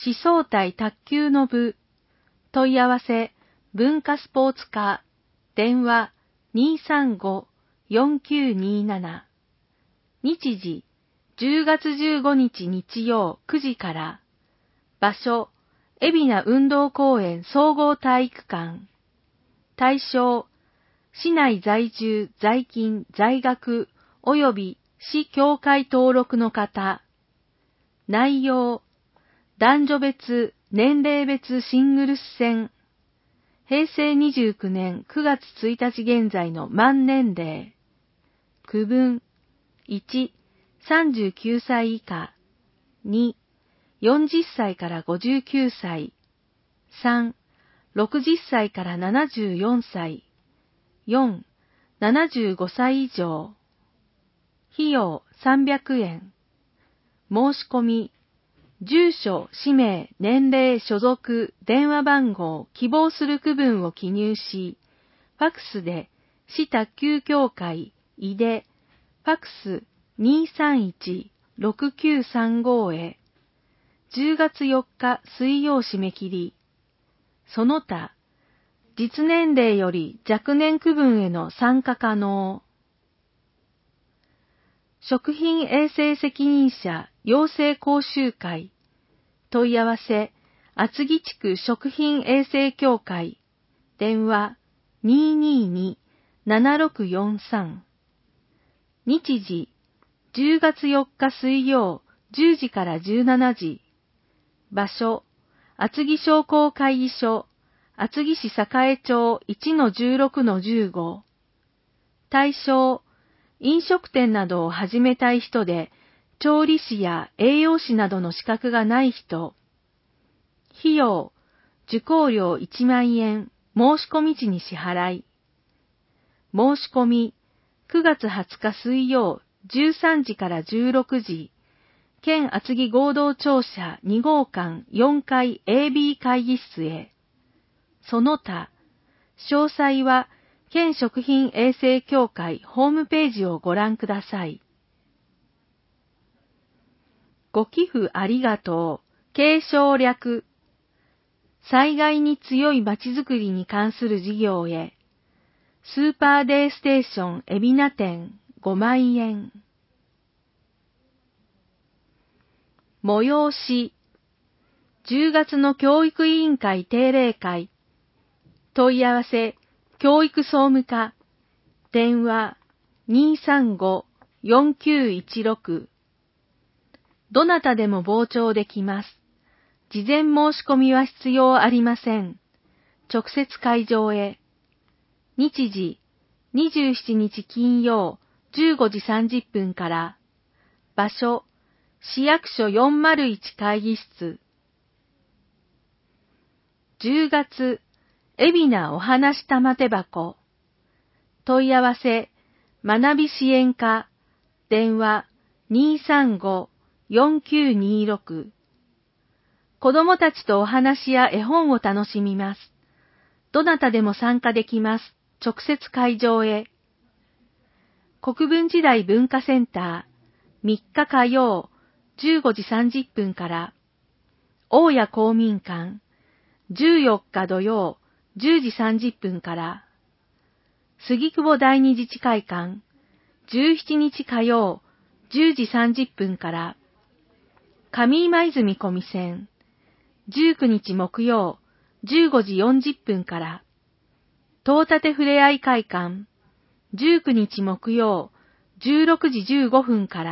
市総体卓球の部。問い合わせ、文化スポーツ課。電話、235-4927。日時、10月15日日曜9時から。場所、海老名運動公園総合体育館。対象、市内在住、在勤、在学、及び市協会登録の方。内容、男女別、年齢別シングルス戦。平成29年9月1日現在の満年齢。区分。1、39歳以下。2、40歳から59歳。3、60歳から74歳。4、75歳以上。費用300円。申し込み。住所、氏名、年齢、所属、電話番号、希望する区分を記入し、ファックスで、市卓球協会、井出、ファックス 231-6935 へ、10月4日水曜締め切り。その他、実年齢より若年区分への参加可能。食品衛生責任者養成講習会。問い合わせ、厚木地区食品衛生協会。電話、222-7643。日時、10月4日水曜、10時から17時。場所、厚木商工会議所、厚木市栄町 1-16-15。対象、飲食店などを始めたい人で、調理師や栄養士などの資格がない人。費用、受講料1万円、申し込み時に支払い。申し込み、9月20日水曜、13時から16時。県厚木合同庁舎2号館4階 AB 会議室へ。その他、詳細は、県食品衛生協会ホームページをご覧ください。ご寄付ありがとう。継承略。災害に強いまちづくりに関する事業へ。スーパーデイステーション海老名店5万円。催し。10月の教育委員会定例会。問い合わせ、教育総務課。電話、235-4916。どなたでも傍聴できます。事前申し込みは必要ありません。直接会場へ。日時、27日金曜、15時30分から。場所、市役所401会議室。10月、海老名お話玉手箱。問い合わせ、学び支援課。電話、235-4926。子供たちとお話や絵本を楽しみます。どなたでも参加できます。直接会場へ。国分時代文化センター、3日火曜、15時30分から。大谷公民館、14日土曜、10時30分から。杉久保第二自治会館、17日火曜、10時30分から。上今泉小見線、19日木曜、15時40分から。東立ふれあい会館、19日木曜、16時15分から。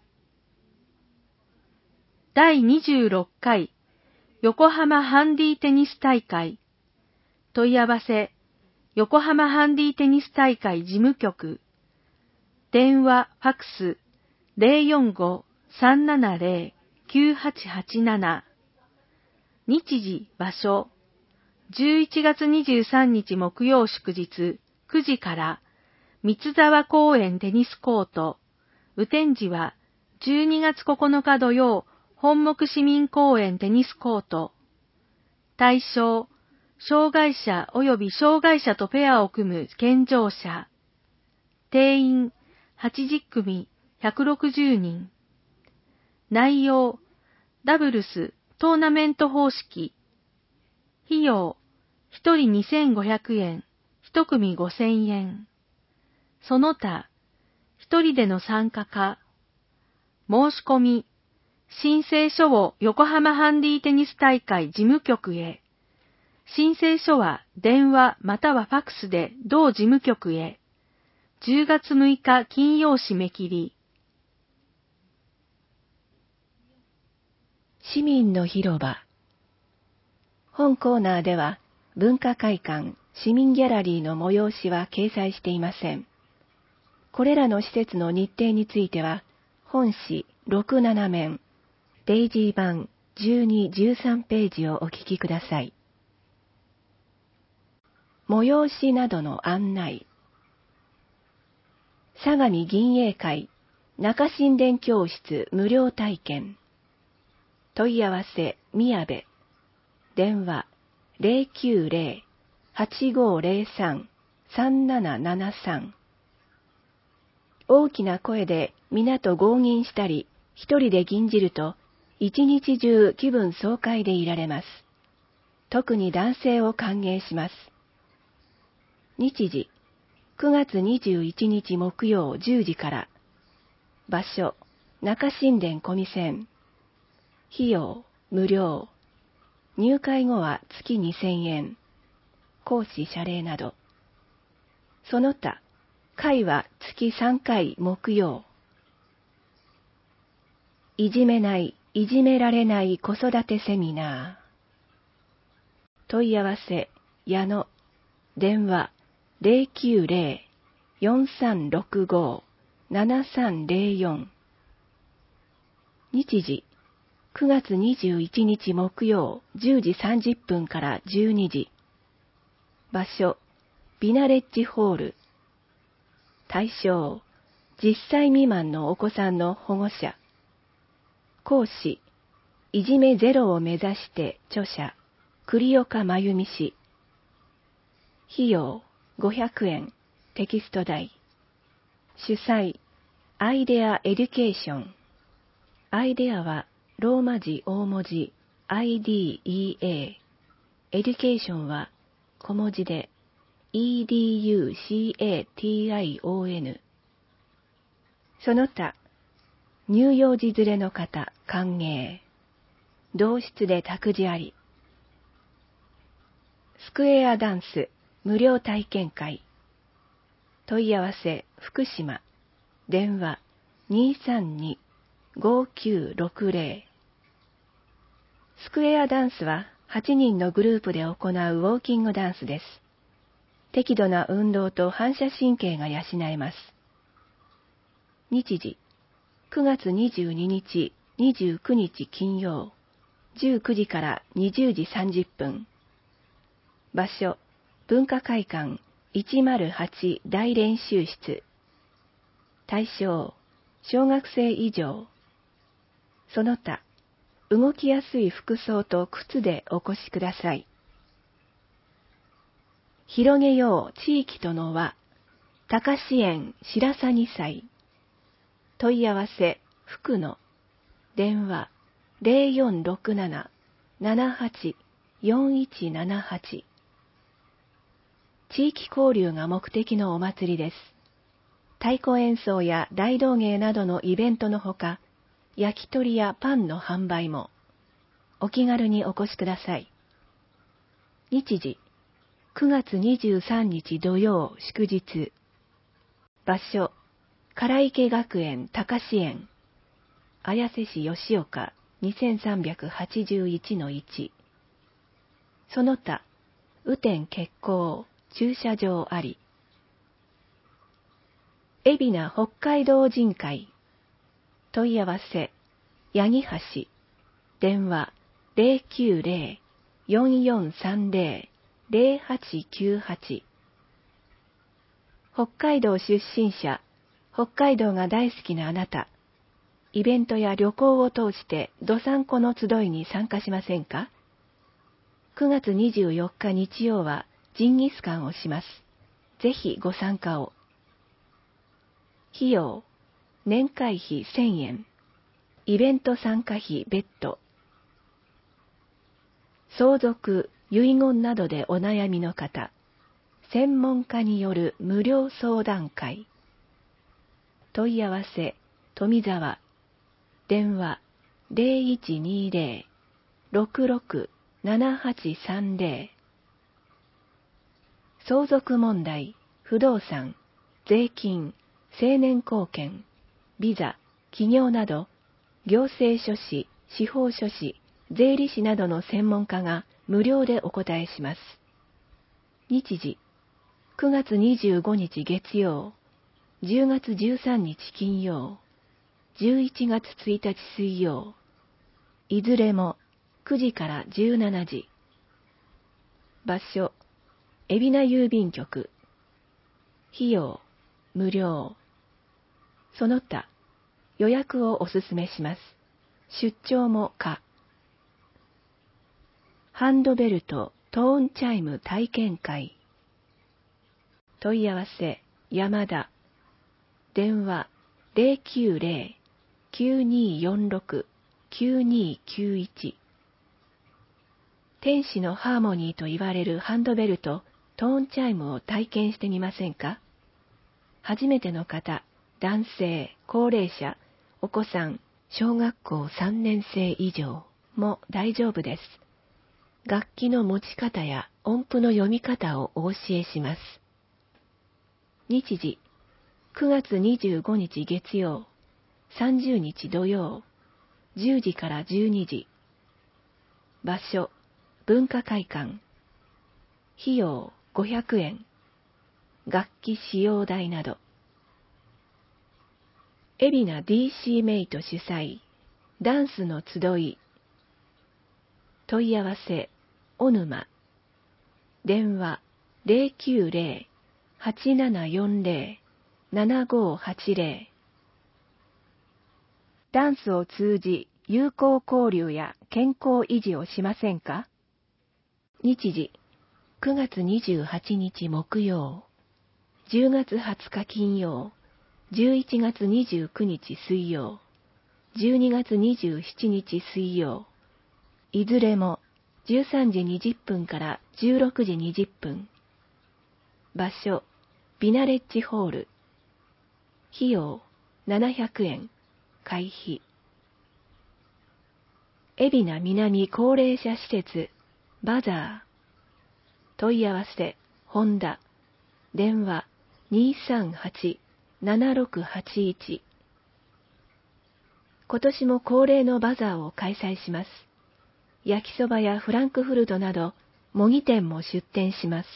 第26回、横浜ハンディテニス大会。問い合わせ、横浜ハンディテニス大会事務局。電話、ファックス、045-370-9887。日時、場所。11月23日木曜祝日、9時から、三沢公園テニスコート。雨天時は、12月9日土曜、本木市民公園テニスコート。対象、障害者及び障害者とペアを組む健常者。定員、80組、160人。内容、ダブルス、 トーナメント方式。費用、1人2500円、1組5000円。その他、1人での参加か。申し込み、申請書を横浜ハンディテニス大会事務局へ。申請書は電話またはファックスで同事務局へ。10月6日金曜締め切り。 市民の広場。本コーナーでは文化会館、市民ギャラリーの催しは掲載していません。これらの施設の日程については、本誌6、7面、デイジー版12、13ページをお聞きください。催しなどの案内。相模銀営会中新田教室無料体験。問い合わせ宮部。電話090-8503-3773。大きな声で皆と合吟したり、一人で吟じると、一日中気分爽快でいられます。特に男性を歓迎します。日時、9月21日木曜10時から。場所、中新田小見線。費用、無料。入会後は月2000円。講師謝礼など。その他、会は月3回木曜。いじめない、いじめられない子育てセミナー。問い合わせ、矢野。電話、090-4365-7304。日時、9月21日木曜10時30分から12時。場所、ビナレッジホール。対象、10歳未満のお子さんの保護者。講師、いじめゼロを目指して著者、栗岡真由美氏。費用、500円、テキスト代。主催、アイデアエデュケーション。アイデアは、ローマ字大文字 IDEA。エデュケーションは、小文字で EDUCATION。その他、乳幼児連れの方、歓迎。同室で託児あり。スクエアダンス、無料体験会。問い合わせ、福島。電話、232-5960。スクエアダンスは8人のグループで行うウォーキングダンスです。適度な運動と反射神経が養えます。日時、9月22日、29日金曜、19時から20時30分。場所、文化会館108大練習室。対象、小学生以上。その他、動きやすい服装と靴でお越しください。広げよう地域との輪。高支援白佐2歳。問い合わせ、福野。電話、0467-78-4178。地域交流が目的のお祭りです。太鼓演奏や大道芸などのイベントのほか、焼き鳥やパンの販売も。お気軽にお越しください。日時、9月23日土曜祝日。場所、唐池学園高支園。綾瀬市吉岡 2381-1。その他、雨天決行、駐車場あり。海老名北海道人会。問い合わせ、八木橋。電話、090-4430-0898。北海道出身者、北海道が大好きなあなた。イベントや旅行を通してどさんこの集いに参加しませんか？ 9 月24日日曜はジンギスカンをします。ぜひご参加を。費用、年会費1000円。イベント参加費別途。 相続、遺言などでお悩みの方、専門家による無料相談会。問い合わせ、富澤。電話、0120-66-7830。相続問題、不動産、税金、成年後見、ビザ、起業など、行政書士、司法書士、税理士などの専門家が無料でお答えします。日時、9月25日月曜、10月13日金曜、11月1日水曜、いずれも9時から17時。場所、海老名郵便局。費用、無料。その他、予約をお勧めします。出張も可。ハンドベルト、トーンチャイム体験会。問い合わせ、山田。電話、090-9246-9291。天使のハーモニーと言われるハンドベルト、トーンチャイムを体験してみませんか？初めての方、男性、高齢者、お子さん、小学校3年生以上も大丈夫です。楽器の持ち方や音符の読み方をお教えします。日時、9月25日月曜、30日土曜、10時から12時。場所、文化会館。費用500円。楽器使用代など。海老名 DC メイト主催、ダンスの集い。問い合わせ、小沼。電話、090-8740-7580。ダンスを通じ、友好交流や健康維持をしませんか？日時、9月28日木曜、10月20日金曜、11月29日水曜、12月27日水曜、いずれも13時20分から16時20分。場所、ビナレッジホール。費用700円。会費。海老名南高齢者施設、バザー。問い合わせ、ホンダ。電話、238-7681。今年も恒例のバザーを開催します。焼きそばやフランクフルトなど、模擬店も出店します。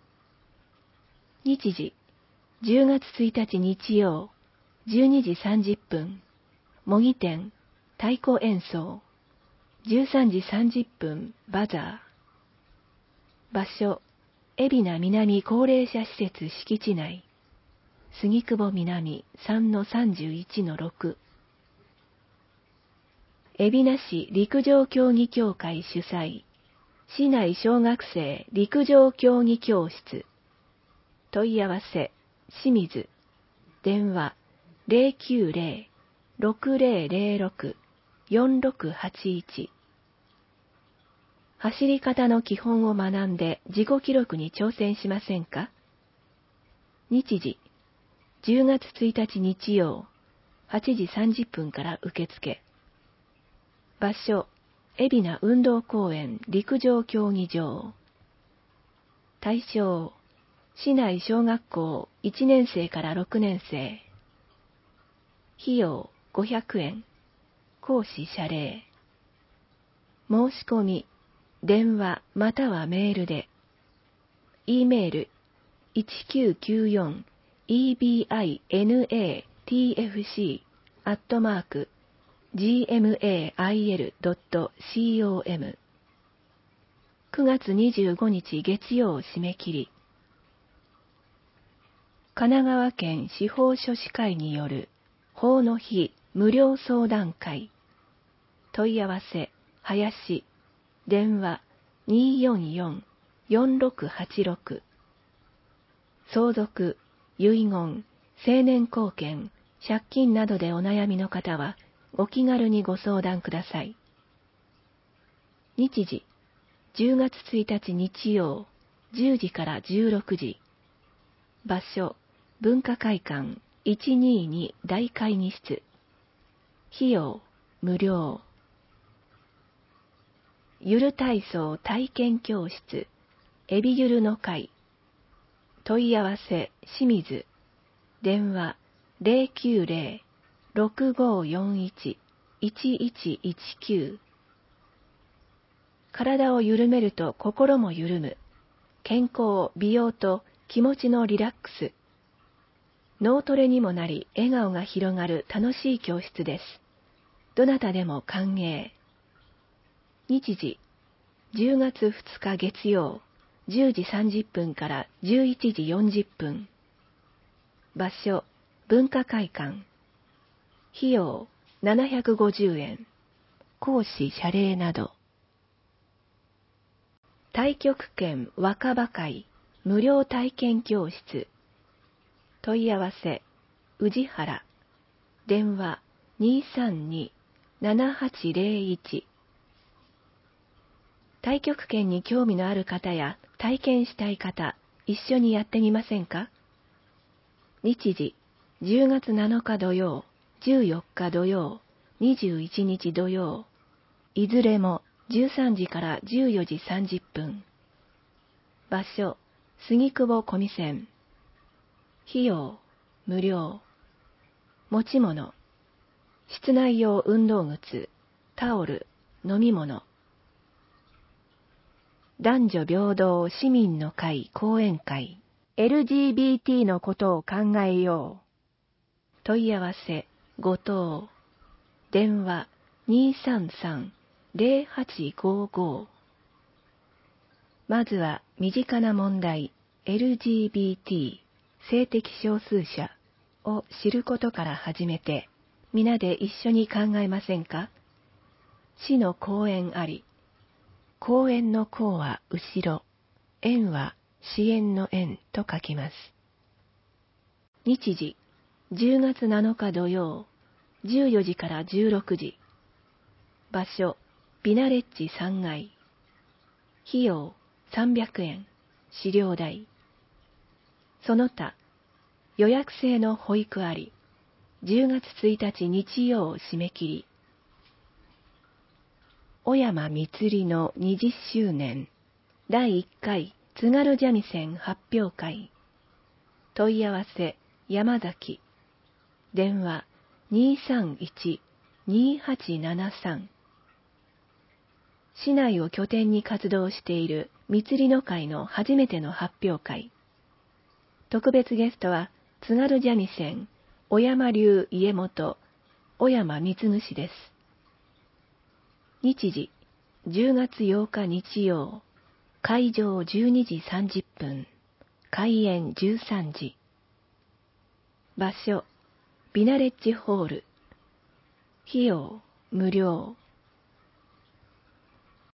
日時、10月1日日曜、12時30分。模擬店、太鼓演奏。13時30分、バザー。場所、海老名南高齢者施設敷地内。杉久保南 3-31-6。海老名市陸上競技協会主催、市内小学生陸上競技教室。問い合わせ、清水。電話、090-6006-4681。走り方の基本を学んで自己記録に挑戦しませんか？日時、10月1日日曜、8時30分から受付。場所、海老名運動公園陸上競技場。対象、市内小学校1年生から6年生。費用500円。講師謝礼。申し込み、電話またはメールで。E メール、1994ebinatfc@gmail.com。 9月25日月曜締め切り。神奈川県司法書士会による法の日無料相談会。問い合わせ、林。電話、244-4686。相続、遺言、成年後見、借金などでお悩みの方は、お気軽にご相談ください。日時、 10月1日日曜、10時から16時。場所、文化会館122大会議室。費用、無料。ゆる体操体験教室、エビゆるの会。問い合わせ、清水。電話、090-6541-1119。体を緩めると心も緩む。健康、美容と気持ちのリラックス。脳トレにもなり、笑顔が広がる楽しい教室です。どなたでも歓迎。日時、10月2日月曜、10時30分から11時40分。場所、文化会館。費用、750円。講師謝礼など。太極拳若葉会無料体験教室。問い合わせ、宇治原。電話、232-7801。太極拳に興味のある方や体験したい方、一緒にやってみませんか？日時、10月7日土曜、14日土曜、21日土曜。いずれも13時から14時30分。場所、杉久保小見線。費用、無料。持ち物、室内用運動靴、タオル、飲み物。男女平等市民の会講演会。LGBT のことを考えよう。問い合わせ、後藤。電話、233-0855。まずは身近な問題、LGBT、性的少数者を知ることから始めて、皆で一緒に考えませんか？市の講演あり。講演の講は後ろ、演は支援の演と書きます。日時、10月7日土曜、14時から16時。場所、ビナレッジ3階。費用、300円、資料代。その他、予約制の保育あり。10月1日日曜締め切り。小山光の20周年第1回津軽三味線発表会。問い合わせ山崎。電話231-2873。市内を拠点に活動している光の会の初めての発表会。特別ゲストは津軽三味線小山流家元小山光氏です。日時、10月8日日曜、会場12時30分、開演13時。場所、ビナレッジホール。費用、無料。